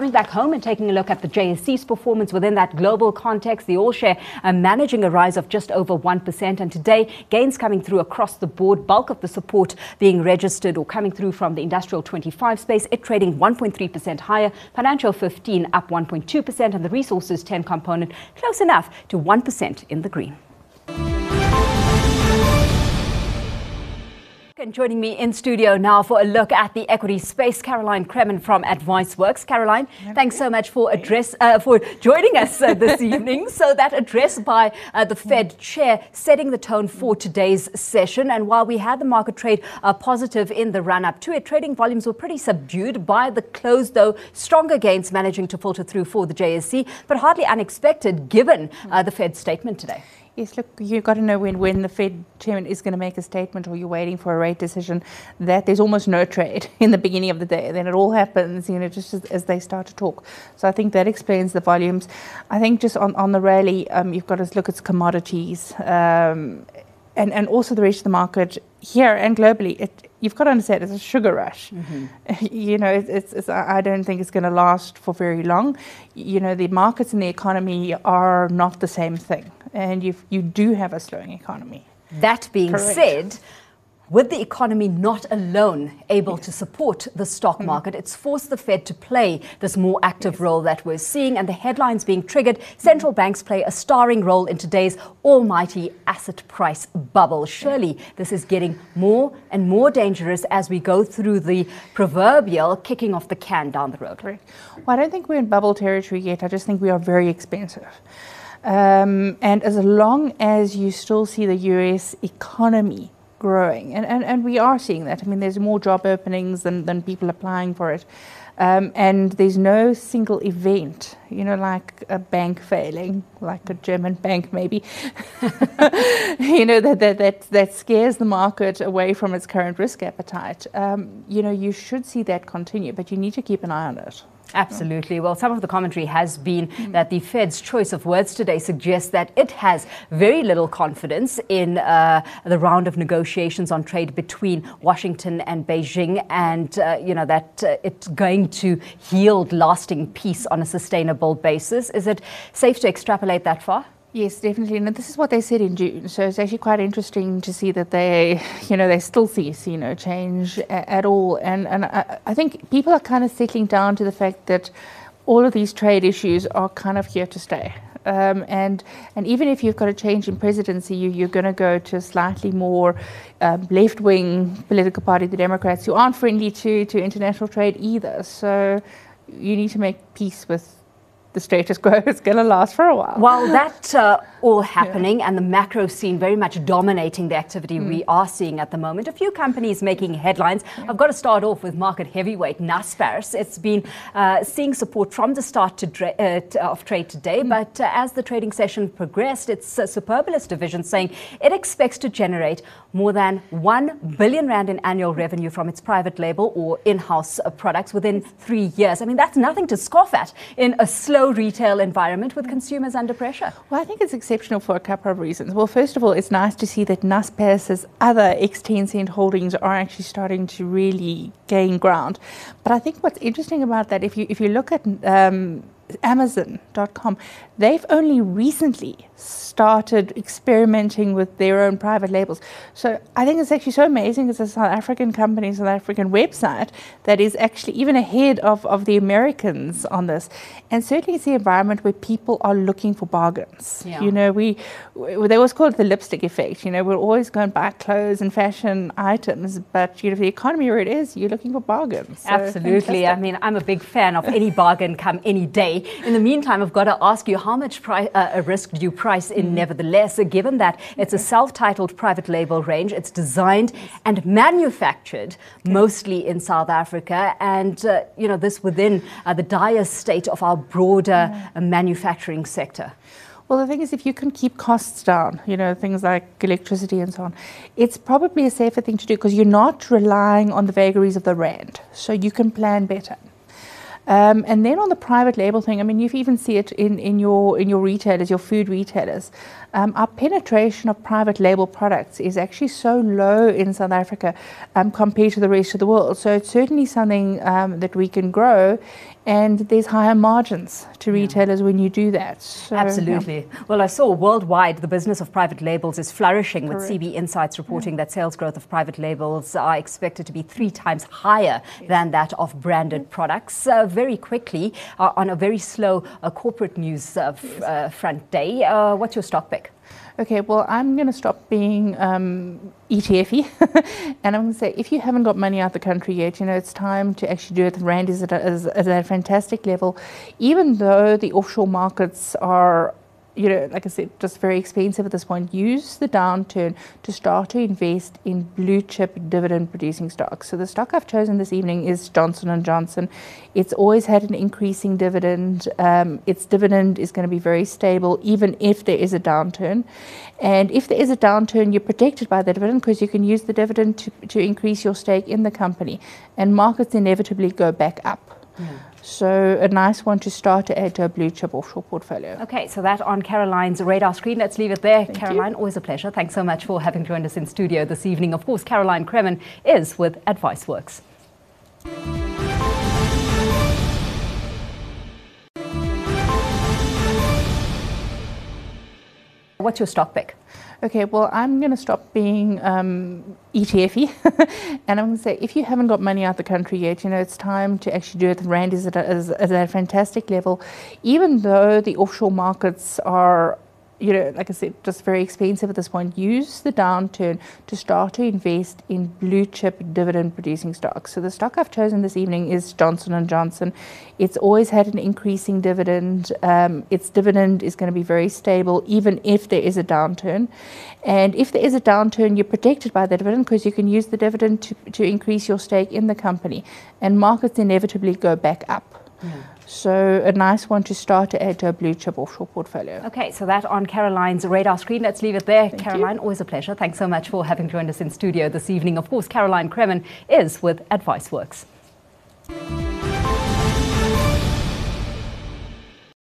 coming back home and taking a look at the JSE's performance within that global context. The all-share managing a rise of just over 1%. And today, gains coming through across the board. Bulk of the support being registered or coming through from the industrial 25 space. It trading 1.3% higher. Financial 15 up 1.2%. And the resources 10 component close enough to 1% in the green. And joining me in studio now for a look at the equity space, Caroline Cremin from AdviceWorks. Caroline, thanks so much for joining us this evening. So that address by the Fed chair setting the tone for today's session. And while we had the market trade positive in the run-up to it, trading volumes were pretty subdued by the close, though stronger gains managing to filter through for the JSE, but hardly unexpected given the Fed statement today. Yes, look, you've got to know when the Fed chairman is going to make a statement or you're waiting for a rate decision that there's almost no trade in the beginning of the day. Then it all happens, just as they start to talk. So I think that explains the volumes. I think just on the rally, you've got to look at commodities and also the rest of the market here and globally. You've got to understand it's a sugar rush. Mm-hmm. I don't think it's going to last for very long. The markets and the economy are not the same thing. And you do have a slowing economy. That being said, with the economy not alone able to support the stock market, it's forced the Fed to play this more active role that we're seeing. And the headlines being triggered, central banks play a starring role in today's almighty asset price bubble. Surely this is getting more and more dangerous as we go through the proverbial kicking off the can down the road. Correct. Well, I don't think we're in bubble territory yet. I just think we are very expensive. And as long as you still see the US economy growing, and we are seeing that. I mean, there's more job openings than people applying for it. And there's no single event, like a bank failing, like a German bank maybe, that scares the market away from its current risk appetite. You should see that continue, but you need to keep an eye on it. Absolutely. Well, some of the commentary has been that the Fed's choice of words today suggests that it has very little confidence in the round of negotiations on trade between Washington and Beijing, and that it's going to yield lasting peace on a sustainable basis. Is it safe to extrapolate that far? Yes, definitely. And this is what they said in June. So it's actually quite interesting to see that they still see no change at all. And I think people are kind of settling down to the fact that all of these trade issues are kind of here to stay. And even if you've got a change in presidency, you're going to go to a slightly more left-wing political party, the Democrats, who aren't friendly to international trade either. So you need to make peace with the status quo. Is going to last for a while. While that all happening and the macro scene very much dominating the activity we are seeing at the moment, a few companies making headlines. I've got to start off with market heavyweight Naspers. It's been seeing support from the start of trade today, but as the trading session progressed, its Superbalist division saying it expects to generate more than 1 billion rand in annual revenue from its private label or in-house products within 3 years. I mean, that's nothing to scoff at in a slow retail environment with consumers under pressure. Well, I think it's exceptional for a couple of reasons. Well, first of all, it's nice to see that Naspers' other ex-Tencent holdings are actually starting to really gain ground. But I think what's interesting about that, if you look at Amazon.com, they've only recently started experimenting with their own private labels. So I think it's actually so amazing. It's a South African company, South African website that is actually even ahead of the Americans on this. And certainly it's the environment where people are looking for bargains. Yeah. They always call it the lipstick effect. We're always going to buy clothes and fashion items, but the economy where it is, you're looking for bargains. So absolutely. fantastic. I mean, I'm a big fan of any bargain come any day. In the meantime, I've got to ask you, how much risk do you price in nevertheless, given that it's a self-titled private label range, it's designed and manufactured mostly in South Africa, and this within the dire state of our broader manufacturing sector? Well, the thing is, if you can keep costs down, things like electricity and so on, it's probably a safer thing to do because you're not relying on the vagaries of the rand. So you can plan better. And then on the private label thing, I mean, you even see it in your retailers, your food retailers. Our penetration of private label products is actually so low in South Africa compared to the rest of the world. So it's certainly something that we can grow, and there's higher margins to retailers when you do that. So, absolutely. Yeah. Well, I saw worldwide the business of private labels is flourishing, with CB Insights reporting that sales growth of private labels are expected to be 3 times higher than that of branded products. Very quickly, on a very slow corporate news front day, what's your stock pick? Okay, well, I'm going to stop being ETF-y, and I'm going to say, if you haven't got money out the country yet, it's time to actually do it. The rand is at a fantastic level, even though the offshore markets are, like I said, just very expensive at this point. Use the downturn to start to invest in blue chip dividend producing stocks. So the stock I've chosen this evening is Johnson & Johnson. It's always had an increasing dividend. Its dividend is going to be very stable, even if there is a downturn. And if there is a downturn, you're protected by the dividend, because you can use the dividend to increase your stake in the company. And markets inevitably go back up. So a nice one to start to add to a blue chip offshore portfolio. Okay, so that on Caroline's radar screen. Let's leave it there. Caroline, always a pleasure. Thanks so much for having joined us in studio this evening. Of course, Caroline Cremin is with AdviceWorks. What's your stock pick? Okay, well, I'm going to stop being ETF-y, and I'm going to say, if you haven't got money out the country yet, it's time to actually do it. The rand is at a fantastic level, even though the offshore markets are, like I said, just very expensive at this point. Use the downturn to start to invest in blue chip dividend producing stocks. So the stock I've chosen this evening is Johnson & Johnson. It's always had an increasing dividend. Its dividend is going to be very stable, even if there is a downturn. And if there is a downturn, you're protected by the dividend, because you can use the dividend to increase your stake in the company. And markets inevitably go back up. So a nice one to start to add to a blue chip offshore portfolio. Okay, so that on Caroline's radar screen. Let's leave it there. Caroline, always a pleasure. Thanks so much for having joined us in studio this evening. Of course, Caroline Cremin is with AdviceWorks.